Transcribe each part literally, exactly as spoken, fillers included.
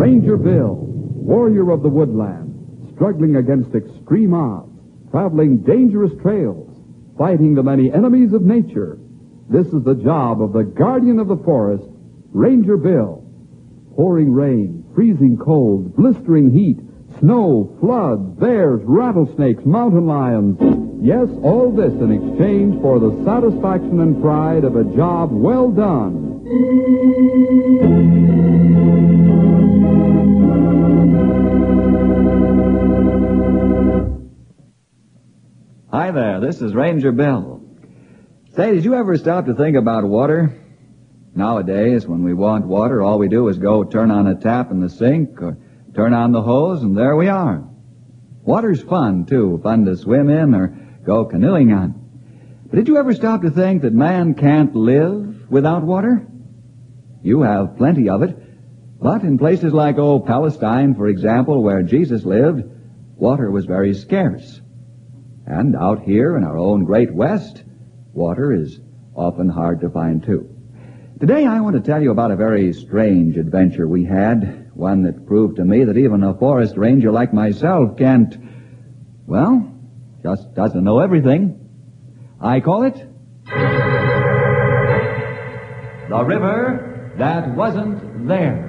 Ranger Bill, warrior of the woodland, struggling against extreme odds, traveling dangerous trails, fighting the many enemies of nature. This is the job of the guardian of the forest, Ranger Bill. Pouring rain, freezing cold, blistering heat, snow, floods, bears, rattlesnakes, mountain lions. Yes, all this in exchange for the satisfaction and pride of a job well done. Hi there, this is Ranger Bill. Say, did you ever stop to think about water? Nowadays, when we want water, all we do is go turn on a tap in the sink or turn on the hose, and there we are. Water's fun, too, fun to swim in or go canoeing on. But did you ever stop to think that man can't live without water? You have plenty of it, but in places like, oh, Palestine, for example, where Jesus lived, water was very scarce. And out here in our own Great West, water is often hard to find, too. Today I want to tell you about a very strange adventure we had, one that proved to me that even a forest ranger like myself can't, well, just doesn't know everything. I call it The River That Wasn't There.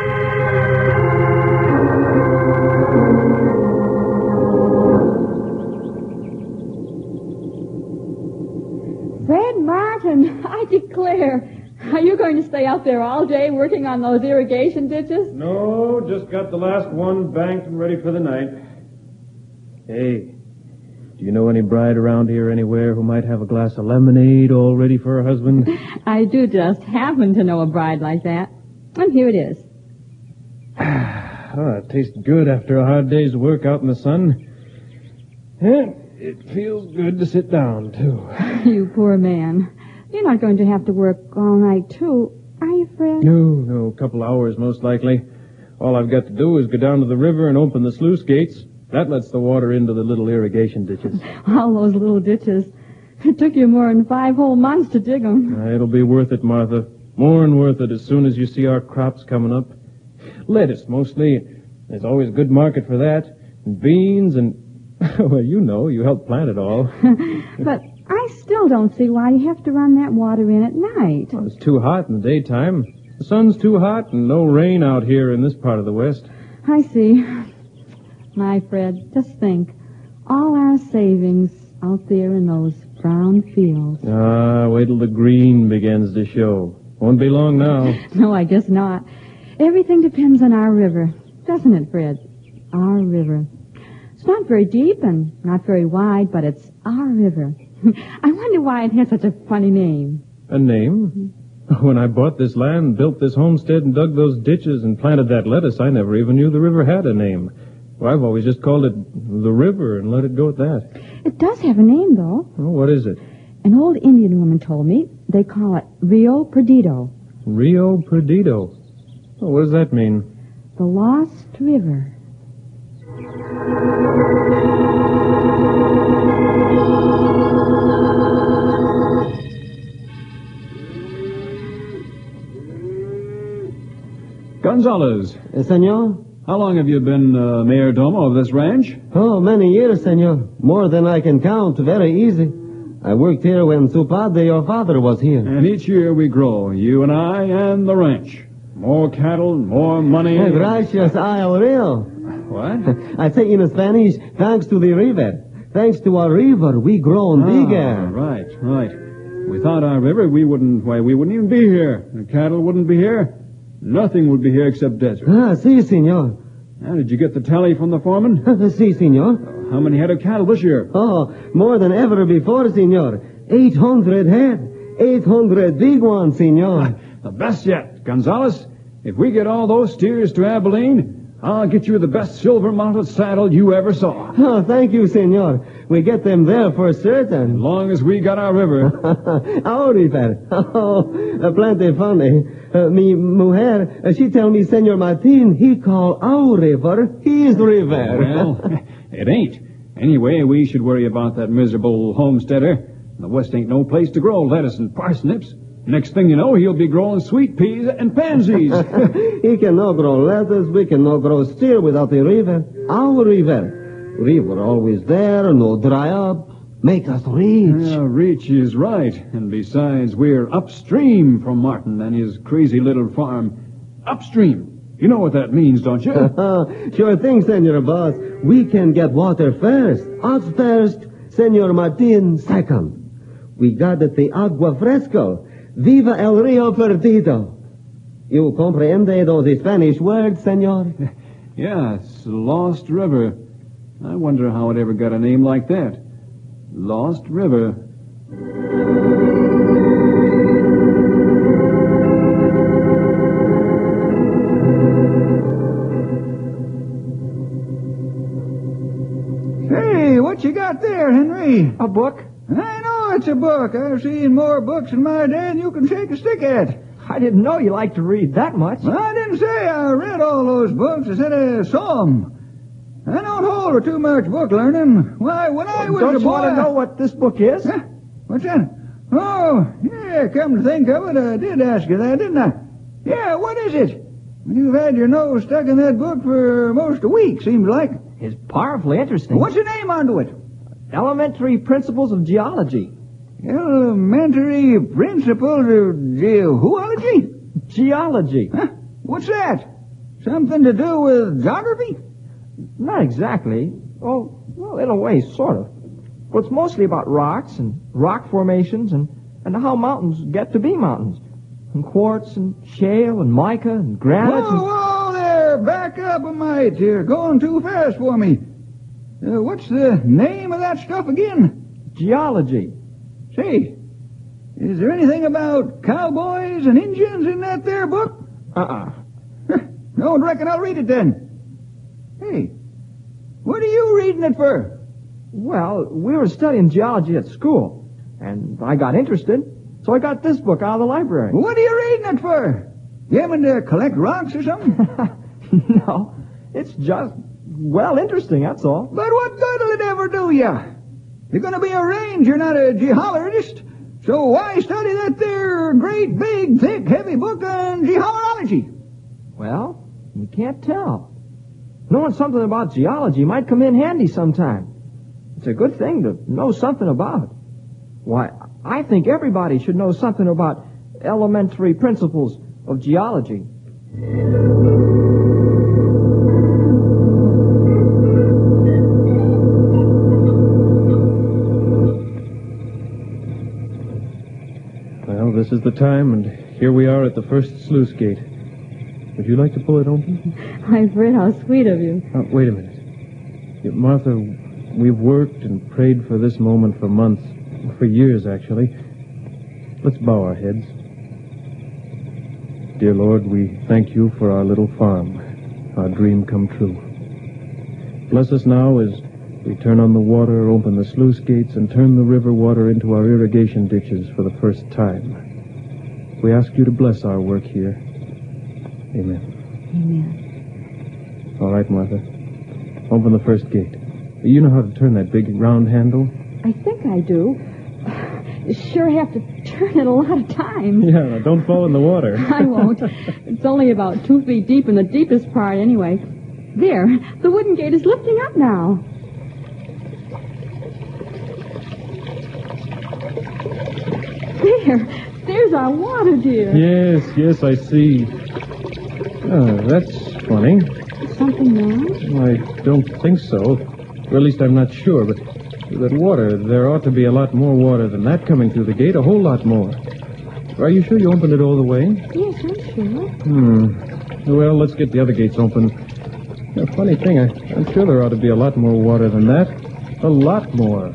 Fred Martin, I declare, are you going to stay out there all day working on those irrigation ditches? No, just got the last one banked and ready for the night. Hey, do you know any bride around here anywhere who might have a glass of lemonade all ready for her husband? I do just happen to know a bride like that. And here it is. Oh, it tastes good after a hard day's work out in the sun. And it feels good to sit down, too. You poor man. You're not going to have to work all night, too, are you, Fred? No, no, a couple hours most likely. All I've got to do is go down to the river and open the sluice gates. That lets the water into the little irrigation ditches. All those little ditches. It took you more than five whole months to dig them. Uh, it'll be worth it, Martha. More than worth it as soon as you see our crops coming up. Lettuce, mostly. There's always a good market for that. And beans and... well, you know, you helped plant it all. But I still don't see why you have to run that water in at night. Well, it's too hot in the daytime. The sun's too hot and no rain out here in this part of the West. I see. My Fred, just think. All our savings out there in those brown fields. Ah, wait till the green begins to show. Won't be long now. No, I guess not. Everything depends on our river, doesn't it, Fred? Our river. It's not very deep and not very wide, but it's our river. I wonder why it has such a funny name. A name? When I bought this land, built this homestead, and dug those ditches and planted that lettuce, I never even knew the river had a name. Well, I've always just called it the river and let it go at that. It does have a name, though. Oh, what is it? An old Indian woman told me they call it Rio Perdido. Rio Perdido? Oh, what does that mean? The Lost River. Gonzalez. Uh, senor? How long have you been uh, mayordomo of this ranch? Oh, many years, senor. More than I can count. Very easy. I worked here when su padre, your father, was here. And each year we grow, you and I and the ranch. More cattle, more money. Oh, gracias a Rio. What? I say in Spanish, thanks to the river. Thanks to our river, we grown ah, bigger. Right, right. Without our river, we wouldn't, why, we wouldn't even be here. The cattle wouldn't be here. Nothing would be here except desert. Ah, si, senor. Now, did you get the tally from the foreman? Si, senor. How many head of cattle this year? Oh, more than ever before, senor. Eight hundred head. Eight hundred big ones, senor. The best yet. Gonzalez, if we get all those steers to Abilene, I'll get you the best silver-mounted saddle you ever saw. Oh, thank you, senor. We get them there for certain. As long as we got our river. Our river. Oh, uh, plenty funny. Uh, me mujer, uh, she tell me Senor Martin, he call our river his river. Well, it ain't. Anyway, we should worry about that miserable homesteader. The West ain't no place to grow lettuce and parsnips. Next thing you know, he'll be growing sweet peas and pansies. He cannot grow lettuce. We cannot grow steer without the river. Our river. River always there, no dry up. Make us rich. Yeah, rich is right. And besides, we're upstream from Martin and his crazy little farm. Upstream. You know what that means, don't you? Sure thing, Senor Boss. We can get water first. Us first, Senor Martin second. We got it the agua fresco. Viva el Rio Perdido. You comprende those Spanish words, senor? Yeah, it's Lost River. I wonder how it ever got a name like that. Lost River. Hey, what you got there, Henry? A book? I know it's a book. I've seen more books in my day than you can shake a stick at. I didn't know you liked to read that much. Well, I didn't say I read all those books. I said I saw 'em. I don't hold with too much book learning. Why, when I was Don't a you boy... want to know what this book is? Huh? What's that? Oh, yeah, come to think of it, I did ask you that, didn't I? Yeah, what is it? You've had your nose stuck in that book for most a week, seems like. It's powerfully interesting. What's the name onto it? Elementary Principles of Geology. Elementary Principles of Geology? Geology. Huh? What's that? Something to do with geography? Not exactly. Oh, well, in a way, sort of. But it's mostly about rocks and rock formations and, and how mountains get to be mountains. And quartz and shale and mica and granite. Whoa, and... whoa there! Back up a mite. You're going too fast for me. Uh, what's the name of that stuff again? Geology. Say, is there anything about cowboys and Indians in that there book? Uh-uh. Don't reckon I'll read it then. Hey, what are you reading it for? Well, we were studying geology at school, and I got interested, so I got this book out of the library. What are you reading it for? You having to collect rocks or something? No, it's just, well, interesting, that's all. But what good'll it ever do you? You're going to be a ranger, not a geologist. So why study that there great, big, thick, heavy book on geology? Well, you can't tell. Knowing something about geology might come in handy sometime. It's a good thing to know something about. Why, I think everybody should know something about elementary principles of geology. Well, this is the time, and here we are at the first sluice gate. Would you like to pull it open? I've read how sweet of you. Oh, wait a minute. Yeah, Martha, we've worked and prayed for this moment for months. For years, actually. Let's bow our heads. Dear Lord, we thank you for our little farm, our dream come true. Bless us now as we turn on the water, open the sluice gates, and turn the river water into our irrigation ditches for the first time. We ask you to bless our work here. Amen. Amen. All right, Martha. Open the first gate. You know how to turn that big round handle? I think I do. Sure have to turn it a lot of times. Yeah, now don't fall in the water. I won't. It's only about two feet deep in the deepest part anyway. There, the wooden gate is lifting up now. There, there's our water, dear. Yes, yes, I see. Oh, that's funny. Something wrong? I don't think so. Or at least I'm not sure, but that water, there ought to be a lot more water than that coming through the gate, a whole lot more. Are you sure you opened it all the way? Yes, I'm sure. Hmm. Well, let's get the other gates open. A funny thing, I, I'm sure there ought to be a lot more water than that. A lot more.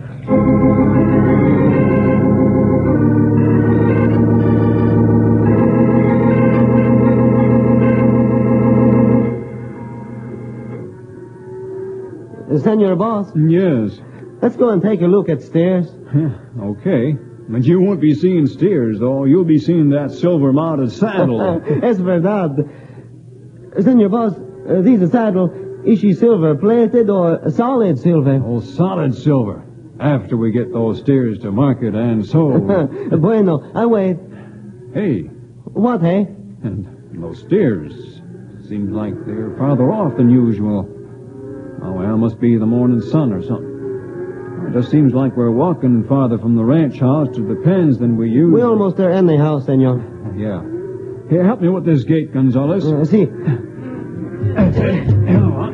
Senor Boss, Yes. let's go and take a look at stairs. Okay. But you won't be seeing steers, though. You'll be seeing that silver-mounted saddle. Es verdad. Senor Boss, uh, this saddle, is she silver-plated or solid silver? Oh, solid silver. After we get those steers to market and sold. Bueno, I wait. Hey, What, eh? and those stairs. Seems like they're farther off than usual. Oh, well, must be the morning sun or something. It just seems like we're walking farther from the ranch house to the pens than we used. We're almost there anyhow, senor. Yeah. Here, help me with this gate, Gonzales. Uh, see. That's it. Come on.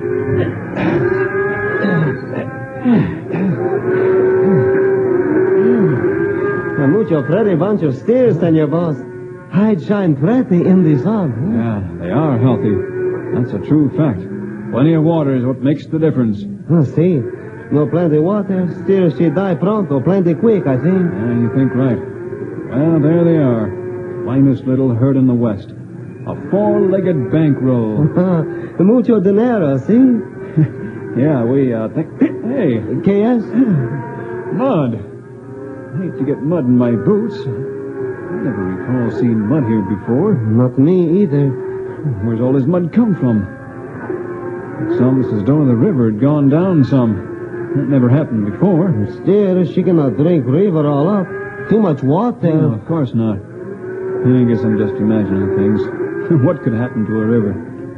A mucho pretty bunch of stairs, senor boss. Hide shine pretty in the sun. Yeah, they are healthy. That's a true fact. Plenty of water is what makes the difference. Oh, see. No plenty water. Still she die pronto. Plenty quick, I think. Yeah, you think right. Well, there they are. Finest little herd in the West. A four-legged bankroll. Mucho dinero, see? Yeah, we, uh, think... Hey, K S? mud. I hate to get mud in my boots. I never recall seeing mud here before. Not me either. Where's all this mud come from? It's almost as though the river had gone down some. That never happened before. Still, she cannot drink river all up. Too much water. No, of course not. I guess I'm just imagining things. What could happen to a river?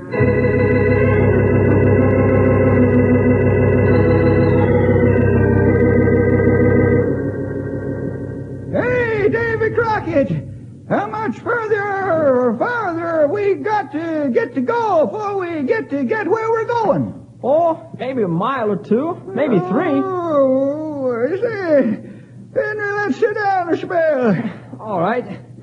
Hey, Davy Crockett! How much further or farther we got to get to go before we get to get where we're going? Oh, maybe a mile or two. Maybe three. Oh, is it? Then let's sit down a spell. All right.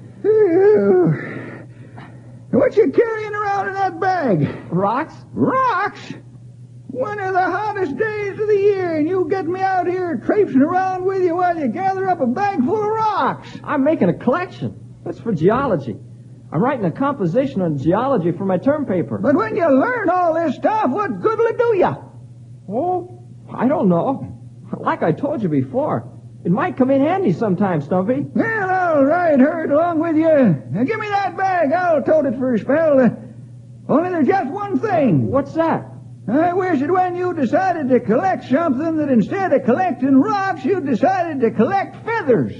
What you carrying around in that bag? Rocks? Rocks? One of the hottest days of the year, and you get me out here traipsing around with you while you gather up a bag full of rocks. I'm making a collection. That's for geology. I'm writing a composition on geology for my term paper. But when you learn all this stuff, what good'll it do you? Oh, I don't know. Like I told you before, it might come in handy sometime, Stumpy. Well, I'll ride herd along with you. Now, give me that bag. I'll tote it for a spell. Uh, only there's just one thing. What's that? I wish that when you decided to collect something, that instead of collecting rocks, you decided to collect feathers.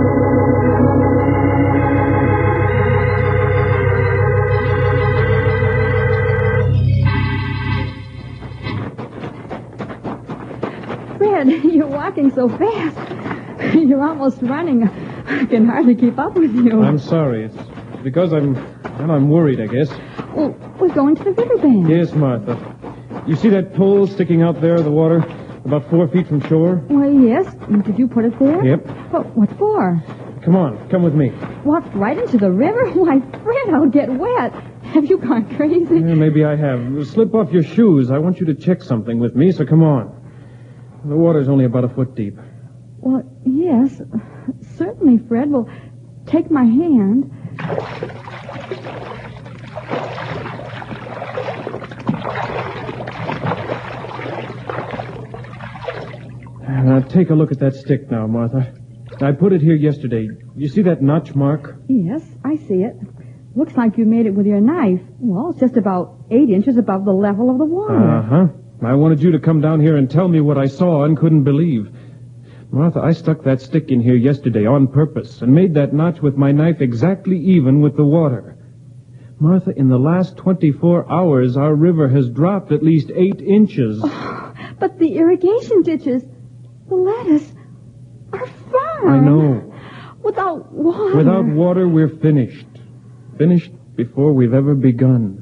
Fred, you're walking so fast. You're almost running. I can hardly keep up with you. I'm sorry. It's because I'm, well, I'm worried, I guess. Well, we're going to the riverbank. Yes, Martha. You see that pole sticking out there in the water, about four feet from shore? Well, yes. Did you put it there? Yep. But what for? Come on, come with me. Walk right into the river? Why, Fred, I'll get wet. Have you gone crazy? Yeah, maybe I have. Slip off your shoes. I want you to check something with me, so come on. The water's only about a foot deep. Well, yes. Certainly, Fred. Well, take my hand. Now, take a look at that stick now, Martha. I put it here yesterday. You see that notch mark? Yes, I see it. Looks like you made it with your knife. Well, it's just about eight inches above the level of the water. Uh-huh. I wanted you to come down here and tell me what I saw and couldn't believe. Martha, I stuck that stick in here yesterday on purpose and made that notch with my knife exactly even with the water. Martha, in the last twenty-four hours, our river has dropped at least eight inches. Oh, but the irrigation ditches, the lettuce, our farm. I know. Without water. Without water, we're finished. Finished before we've ever begun.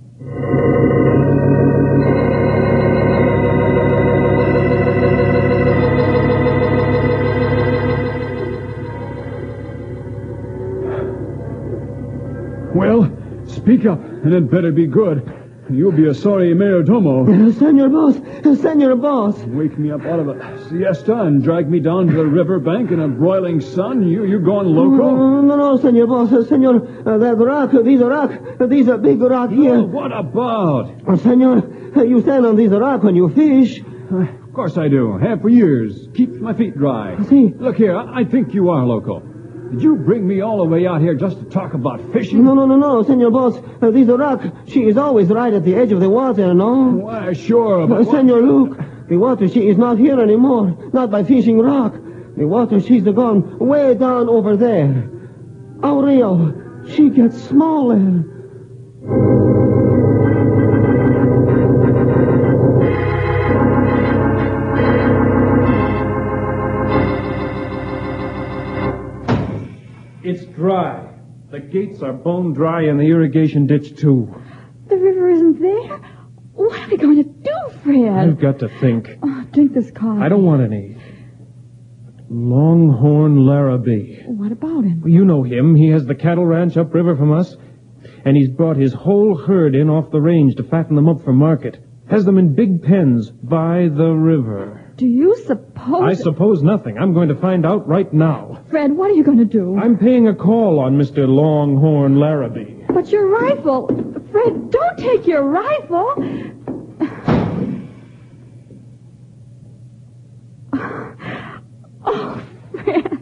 Well, speak up, and it better be good. You'll be a sorry mayordomo. Uh, senor boss, uh, senor boss. Wake me up out of a siesta and drag me down to the riverbank in a broiling sun. You you going loco? Uh, no, no, senor boss. Uh, senor, uh, that rock, uh, these are rock, uh, these are big rock here. Oh, what about? Uh, senor, uh, you stand on these rock when you fish. Uh, of course I do. Have for years. Keeps my feet dry. See. Look here, I, I think you are loco. Did you bring me all the way out here just to talk about fishing? No, no, no, no, senor boss. Uh, this rock, she is always right at the edge of the water, no? Why, sure, but... Uh, senor, look. The water, she is not here anymore. Not by fishing rock. The water, she's gone way down over there. Our Rio, She gets smaller. It's dry. The gates are bone dry and the irrigation ditch, too. The river isn't there? What are we going to do, Fred? I've got to think. Oh, drink this coffee. I don't want any. Longhorn Larrabee. What about him? You know him. He has the cattle ranch upriver from us. And he's brought his whole herd in off the range to fatten them up for market. Has them in big pens by the river. Do you suppose... I suppose nothing. I'm going to find out right now. Fred, what are you going to do? I'm paying a call on Mister Longhorn Larrabee. But your rifle... Fred, don't take your rifle. Oh, Fred.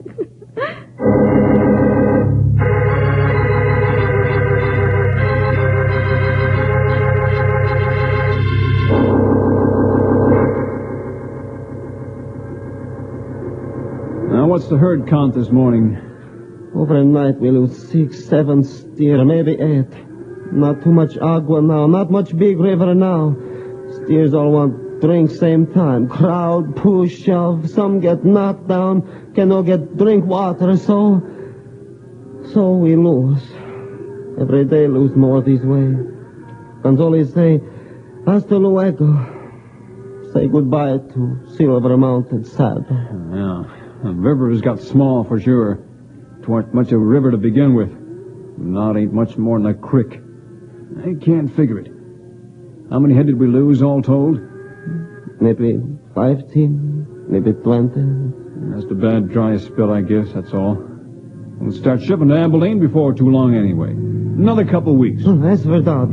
Now, what's the herd count this morning? Overnight we lose six, seven steer, maybe eight. Not too much agua now, not much big river now. Steers all want drink same time. Crowd, push, shove. Some get knocked down, cannot get drink water, so... So we lose. Every day lose more this way. Gonzales say, hasta luego. Say goodbye to Silver Mountain Saddle. Yeah. The river has got small for sure. Twarn't much of a river to begin with. Now it ain't much more than a creek. I can't figure it. How many head did we lose all told? Maybe fifteen, maybe twenty. Just a bad dry spell, I guess, that's all. We'll start shipping to Abilene before too long anyway. Another couple weeks. Oh, that's verdad.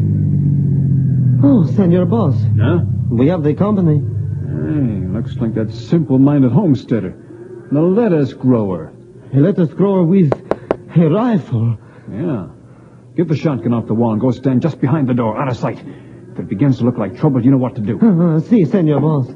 Oh, Senor Boss. Huh? We have the company. Hey, looks like that simple-minded homesteader. The lettuce grower. A lettuce grower with a rifle. Yeah. Get the shotgun off the wall and go stand just behind the door, out of sight. If it begins to look like trouble, you know what to do. Uh, si, Senor Boss.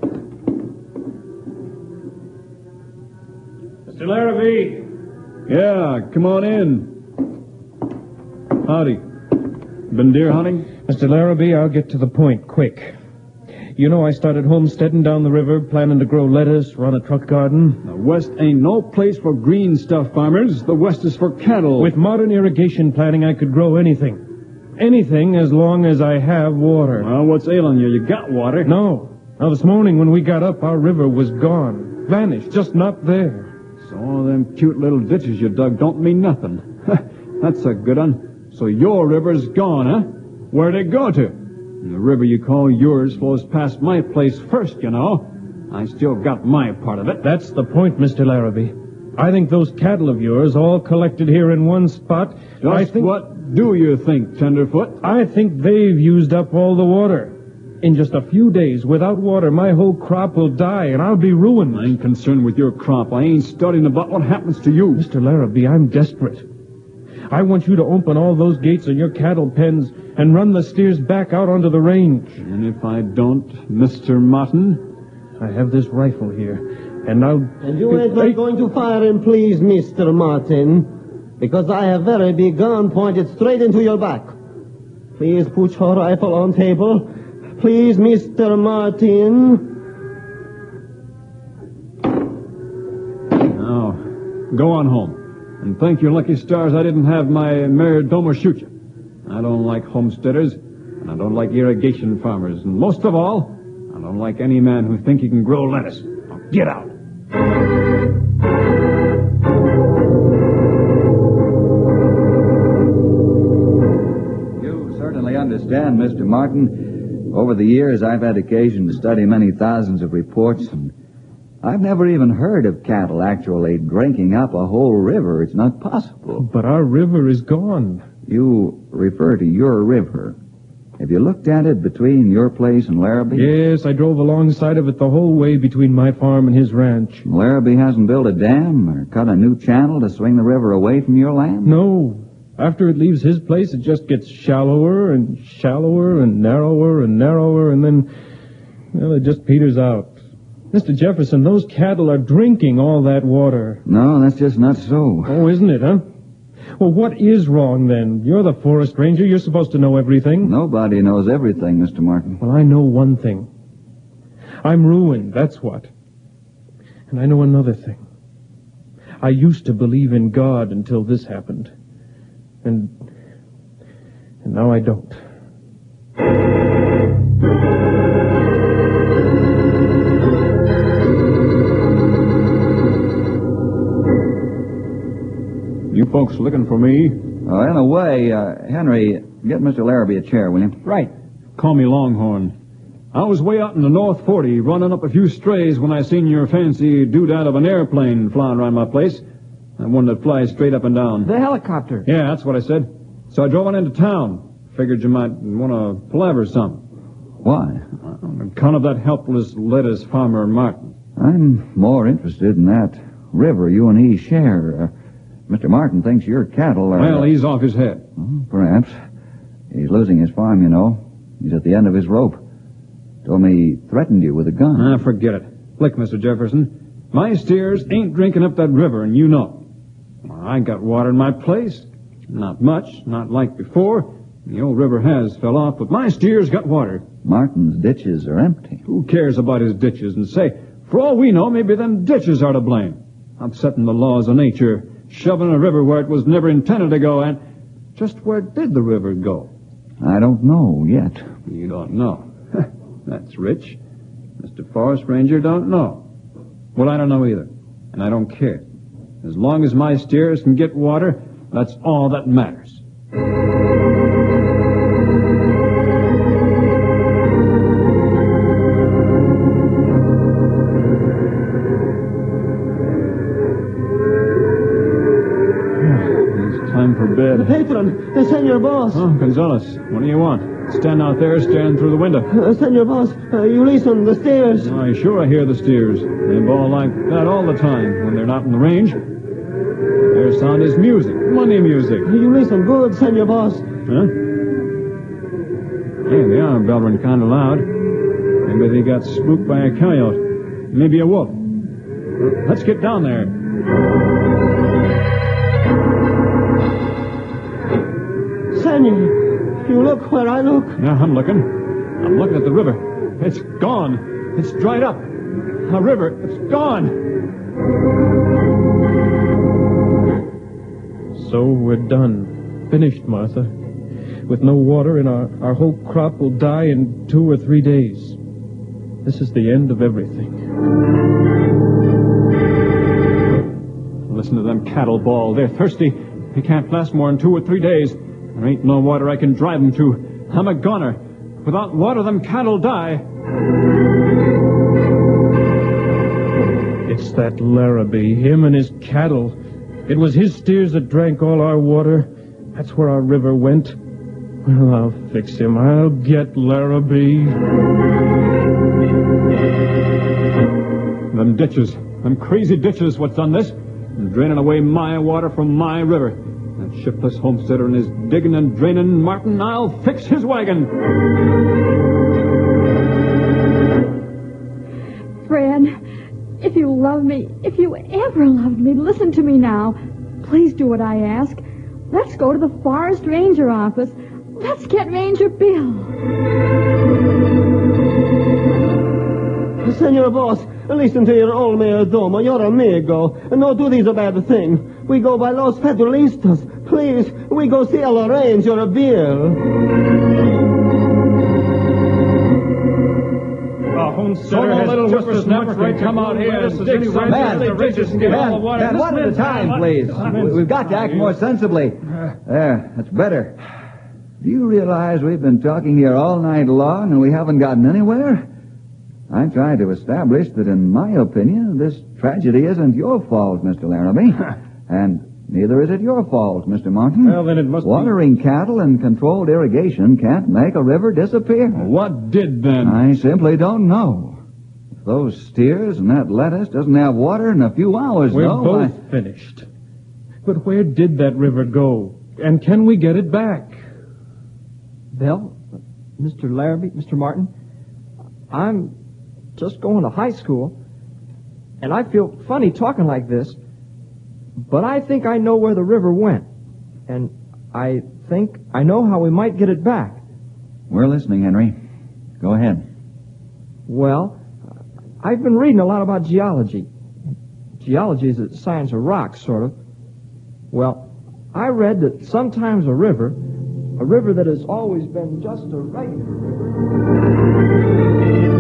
Mister Larrabee. Yeah, come on in. Howdy. Been deer hunting? Mister Larrabee, I'll get to the point quick. You know I started homesteading down the river, planning to grow lettuce, run a truck garden. The West ain't no place for green stuff, farmers. The West is for cattle. With modern irrigation planning, I could grow anything. Anything as long as I have water. Well, what's ailing you? You got water. No. Now, this morning when we got up, our river was gone. Vanished. Just not there. So all them cute little ditches you dug don't mean nothing. That's a good one. So your river's gone, huh? Where'd it go to? The river you call yours flows past my place first, you know. I still got my part of it. That's the point, Mister Larrabee. I think those cattle of yours all collected here in one spot. Just I think... what do you think, Tenderfoot? I think they've used up all the water. In just a few days, without water, my whole crop will die, and I'll be ruined. I ain't concerned with your crop. I ain't studying about what happens to you. Mister Larrabee, I'm desperate. I want you to open all those gates in your cattle pens and run the steers back out onto the range. And if I don't, Mister Martin? I have this rifle here, and I'll... And you ain't not going to fire him, please, Mister Martin, because I have very big gun pointed straight into your back. Please put your rifle on table. Please, Mister Martin. Now, go on home. And thank your lucky stars I didn't have my mayor domo shoot you. I don't like homesteaders, and I don't like irrigation farmers, and most of all, I don't like any man who think he can grow lettuce. Now get out. You certainly understand, Mister Martin. Over the years, I've had occasion to study many thousands of reports, and I've never even heard of cattle actually drinking up a whole river. It's not possible. But our river is gone. You refer to your river. Have you looked at it between your place and Larrabee? Yes, I drove alongside of it the whole way between my farm and his ranch. Larrabee hasn't built a dam or cut a new channel to swing the river away from your land? No. After it leaves his place, it just gets shallower and shallower and narrower and narrower, and then, well, it just peters out. Mister Jefferson, those cattle are drinking all that water. No, that's just not so. Oh, isn't it, huh? Well, what is wrong then? You're the forest ranger. You're supposed to know everything. Nobody knows everything, Mister Martin. Well, I know one thing. I'm ruined, that's what. And I know another thing. I used to believe in God until this happened. And... and now I don't. You folks looking for me? Uh, in a way, uh, Henry, get Mister Larrabee a chair, will you? Right. Call me Longhorn. I was way out in the North forty running up a few strays when I seen your fancy doodad of an airplane flying around my place. That one that flies straight up and down. The helicopter. Yeah, that's what I said. So I drove on into town. Figured you might want to palaver some. Why? On account of that helpless lettuce farmer Martin. I'm more interested in that river you and he share. Uh, Mister Martin thinks your cattle are... Well, he's off his head. Well, perhaps. He's losing his farm, you know. He's at the end of his rope. Told me he threatened you with a gun. Ah, forget it. Look, Mister Jefferson, my steers ain't drinking up that river, and you know. I got water in my place. Not much, not like before. The old river has fell off, but my steers got water. Martin's ditches are empty. Who cares about his ditches? And say, for all we know, maybe them ditches are to blame. Upsetting the laws of nature, shoving a river where it was never intended to go, and just where did the river go? I don't know yet. You don't know. That's rich. Mister Forest Ranger don't know. Well, I don't know either, and I don't care. As long as my steers can get water, that's all that matters. It's time for bed. Patron, uh, Senor Boss. Oh, Gonzales, what do you want? Stand out there, staring through the window. Uh, Senor Boss, uh, you listen, the stairs. I sure I hear the steers. They bawl like that all the time when they're not in the range. Their sound is music, money music. You listen good, Senor Boss. Huh? Hey, they are bellowing kind of loud. Maybe they got spooked by a coyote. Maybe a wolf. Let's get down there. Senor, you look where I look. Yeah, I'm looking. I'm looking at the river. It's gone. It's dried up. A river. It's gone. So we're done. Finished, Martha. With no water, and our, our whole crop will die in two or three days. This is the end of everything. Listen to them cattle bawl. They're thirsty. They can't last more than two or three days. There ain't no water I can drive them to. I'm a goner. Without water, them cattle die. It's that Larrabee, him and his cattle. It was his steers that drank all our water. That's where our river went. Well, I'll fix him. I'll get Larrabee. Them ditches. Them crazy ditches what's done this. And draining away my water from my river. That shiftless homesteader and his digging and draining Martin, I'll fix his wagon. Fred, if you love me, if you ever loved me, listen to me now. Please do what I ask. Let's go to the Forest Ranger office. Let's get Ranger Bill. Senor Boss, listen to your old mayordomo, your amigo. No do these a bad thing. We go by Los Federalistas. Please, we go see El Ranger Bill. Homesteader has little just as much right to come out here and dig some Man, the ridges and get all the water. Man, one at a time, please. We've got to act more sensibly. There, that's better. Do you realize we've been talking here all night long and we haven't gotten anywhere? I tried to establish that, in my opinion, this tragedy isn't your fault, Mister Larrabee. And neither is it your fault, Mister Martin. Well, then it must Watering be... cattle and controlled irrigation can't make a river disappear. What did then? I simply don't know. If those steers and that lettuce doesn't have water in a few hours, We're though, both I... finished. But where did that river go? And can we get it back? Bill, Mister Larrabee, Mister Martin, I'm just going to high school, and I feel funny talking like this, but I think I know where the river went. And I think I know how we might get it back. We're listening, Henry. Go ahead. Well, I've been reading a lot about geology. Geology is the science of rocks, sort of. Well, I read that sometimes a river, a river that has always been just a regular river...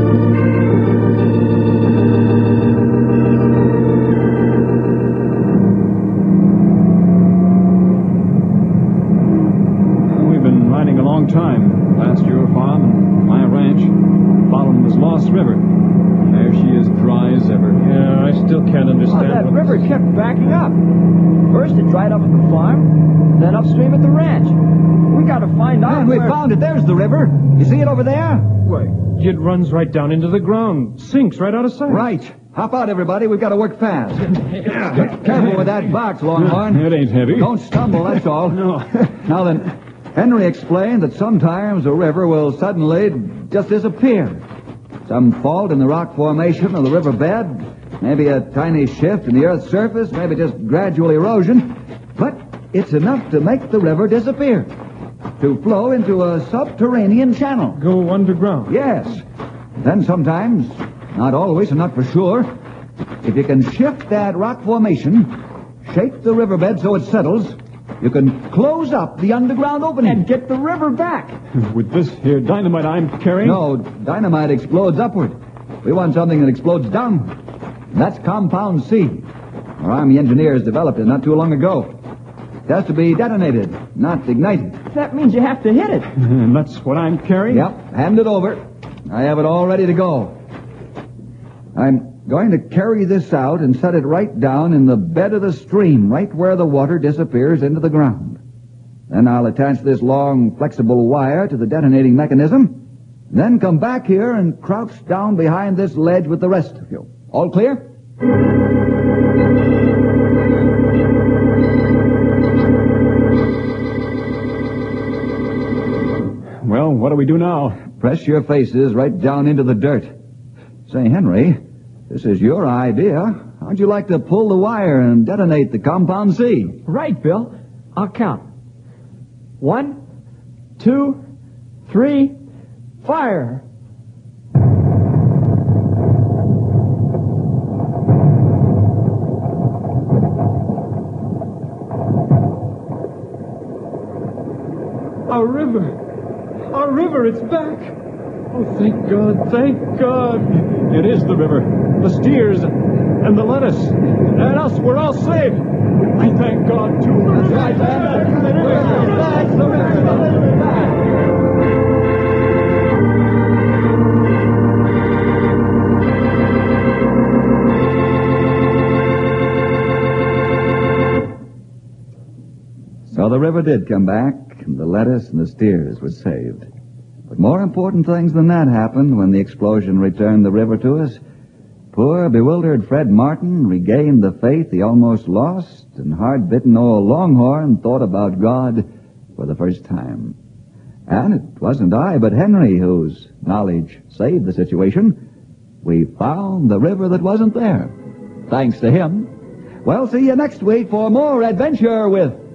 Time past your farm and my ranch, following this lost river. And there she is, dry as ever. Yeah, I still can't understand. Oh, that what river this- kept backing up. First it dried up at the farm, then upstream at the ranch. We got to find out Man, we where... found it. There's the river. You see it over there? Wait, it runs right down into the ground, sinks right out of sight. Right. Hop out, everybody. We've got to work fast. Careful with that box, Longhorn. It ain't heavy. Don't stumble, that's all. No. Now then, Henry explained that sometimes a river will suddenly just disappear. Some fault in the rock formation of the riverbed, maybe a tiny shift in the earth's surface, maybe just gradual erosion, but it's enough to make the river disappear, to flow into a subterranean channel. Go underground. Yes. Then sometimes, not always and not for sure, if you can shift that rock formation, shake the riverbed so it settles, you can close up the underground opening. And get the river back. With this here dynamite I'm carrying... No, dynamite explodes upward. We want something that explodes downward. That's Compound C. Our Army engineers developed it not too long ago. It has to be detonated, not ignited. That means you have to hit it. And that's what I'm carrying? Yep, hand it over. I have it all ready to go. I'm going to carry this out and set it right down in the bed of the stream, right where the water disappears into the ground. Then I'll attach this long, flexible wire to the detonating mechanism, then come back here and crouch down behind this ledge with the rest of you. All clear? Well, what do we do now? Press your faces right down into the dirt. Say, Henry, this is your idea. How'd you like to pull the wire and detonate the Compound C? Right, Bill. I'll count. One, two, three, fire. Our river. Our river, it's back. Oh, thank God, thank God. It is the river. The steers and the lettuce. And us, we're all safe. I thank God, too. That's right, man. The river is back. The river is back. So the river did come back, and the lettuce and the steers were saved. But more important things than that happened when the explosion returned the river to us. Poor, bewildered Fred Martin regained the faith he almost lost, and hard-bitten old Longhorn thought about God for the first time. And it wasn't I, but Henry, whose knowledge saved the situation. We found the river that wasn't there. Thanks to him. Well, see you next week for more adventure with